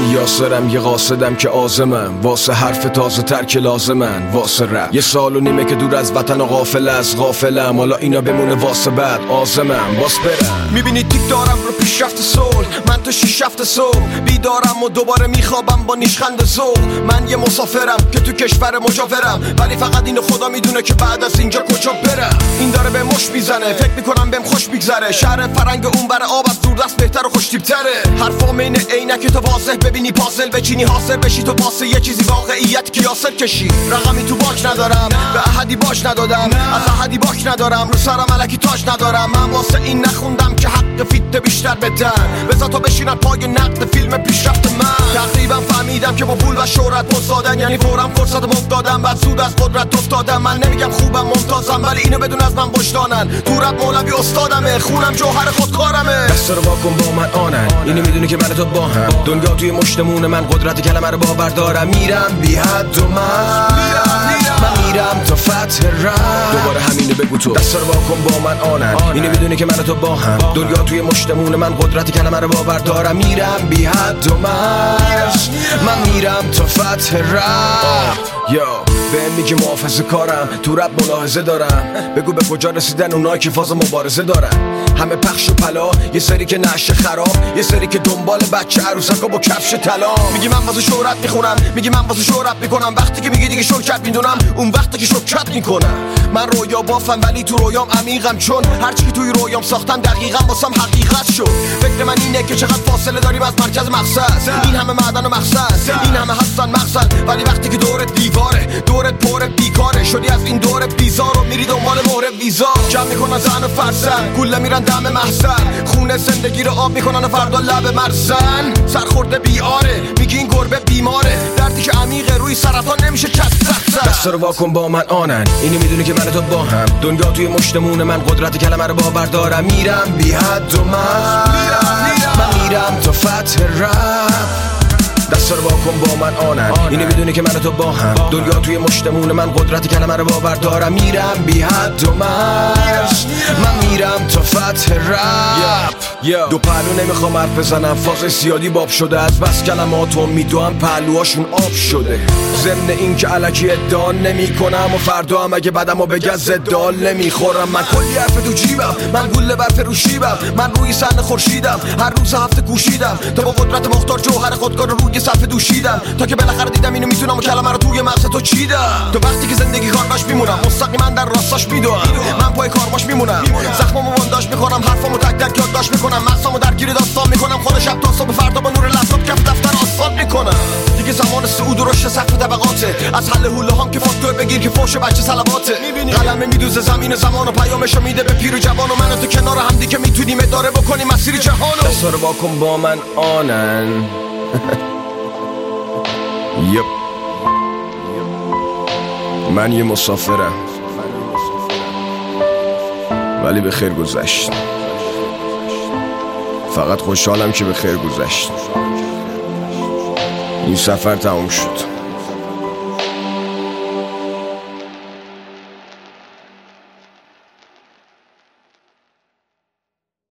من یاسرم یه قاصدم که آزمم، واسه حرف تازه تر که لازمن، واسه رپ 1.5 سال که دور از وطن و غافل از غافلم، حالا اینا بمونه واسه بعد آزمم باس برم. میبینی تیک دارم رو پیشرفت صلح، من تو 6-7 صبح بیدارم و دوباره میخوابم با نیشخند ذوق. من یه مسافرم که تو کشور مجاورم، ولی فقط اینو خدا میدونه که بعد از اینجا کجا برم. این داره به مش میزنه، فکر میکنم بهم خوش میگذره، شهر فرنگ اون بر آب از دور دست بهتر و خوش تیپ تره. حرفام این عینک تو واضح ببینی پازل بچینی حاصل بشی، تو واسه یه چیزی واقعیت که یاسر کشی. رقمی تو باک ندارم، به احدی باش ندادم، از احدی باک ندارم، رو سرم الکی تاج ندارم. من واسه این نخوندم که حق فیت بیشتر بدن، بذار تا بشینن پای نقد فیلم پیشرفت من. تقریبا فهمیدم که با پول و شهرت مزدادن، یعنی فورا فرصت مفتادم، بعد زود از قدرت افتادم. من نمیگم خوبم ممتازم، ولی اینو بدون از من وجدانن، تو رپ مولوی استادمه، خونم جوهر خودکارمه. دستا رو واکن با من آنن، اینو میدونی که من تو با هم، دنیا توی مشتمون من، قدرت کلمه رو باور دارم. میرم بی حد و من میرم تا فتح رپ، دوباره همینو بگو تو. دستا رو واکن با من آنن، اینو میدونی که من تو با هم، دنیا توی مشتمون من، قدرت کلمه رو باور دارم. میرم بی حد و من میرم تا فتح رپ. بهم میگی محافظه کارم، تو رپ ملاحظه دارم، بگو به کجا رسیدن اونایی که فاز مبارزه دارن. همه پخش و پلا، یه سری که نشه خراب، یه سری که دنبال بچه عروسکا با کفش طلا. میگی من واسه شهرت میخونم، میگی من واسه شهرت میکنم، وقتی که میگی دیگه شرکت میدونم، اون وقتی که شرکت میکنم. من رویا بافم ولی تو رویام عمیقم، چون هرچی که توی رویام ساختم دقیقاً واسم حقیقت شد. فکر من اینه که چقدر فاصله داریم از مرکز مقصد، این همه معدن و مقصد، این همه هستن مقصد، ولی وقتی که دورت دیواره، دورت پر بیکاره، شدی از این دور بیزار و میری دنبال مهر ویزا. جمع میکنن زن و فرزن، گوله میرن دم محزن، خونه زندگی رو آب میکنن و فردا لب مرزن. سرخورده بیاره، میگی این گربه بیماره، دردی که عمیقه روی سرطان نمیشه کس زد. دستا رو واکن با من آنن، اینو میدونی که من تو با هم، دنیا توی مشتمون من، قدرت کلمه رو باور دارم. میرم بی حد و من میرم تا فتح رپ. دستا رو واکن با من آنن، اینو میدونی که من تو با هم، دنیا توی مشتمون من، قدرت کلمه رو باور دارم. میرم بی حد و من میرم تا فتح رپ. دو پهلو نمیخوام حرف بزنم، فاز زیادی باب شده، از بس کلماتو میدوام پهلوهاشون آب شده. ضمن این که الکی ادعا نمی کنم و فردا هم اگه بدم و بگه زدال نمیخورم. من کلی حرف تو جیبم، من گوله برف رو شیبم، من روی صحنه خورشیدم، هر روز هفته کوشیدم تا با قدرت مختار جوهر خودکار رو روی صفحه دوشیدم، تا که بالاخره دیدم اینو میتونم و کلمه رو توی مغز تو چیدم. تو وقتی که زندگی کارباش میمونم، مستقیما در راستاش میدوام، من پای کارباش میمونم، زخمامو بنداش میکنم، حرفامو تک تک یادداشت میکنم، مغزامو درگیر داستان میکنم، خود شب تا صبح فردا با نور لپتاپ کف دفتر آسفالت میکنم. دیگه زمان صعود و رشد سقف طبقاته، از حل حوله هام که فاکتور بگیر که فوش بچه صلواته. قلمه میدوزه زمین زمان و پیامشو میده به پیر و جوان، و من و تو کنار هم دیگه میتونیم اداره بکنیم مسیر جهانو. دستا رو واکن با من آنن. یپ من یه مسافرم، ولی به خیر گذشت. فقط خوشحالم که به خیر گذشت. این سفر تموم شد.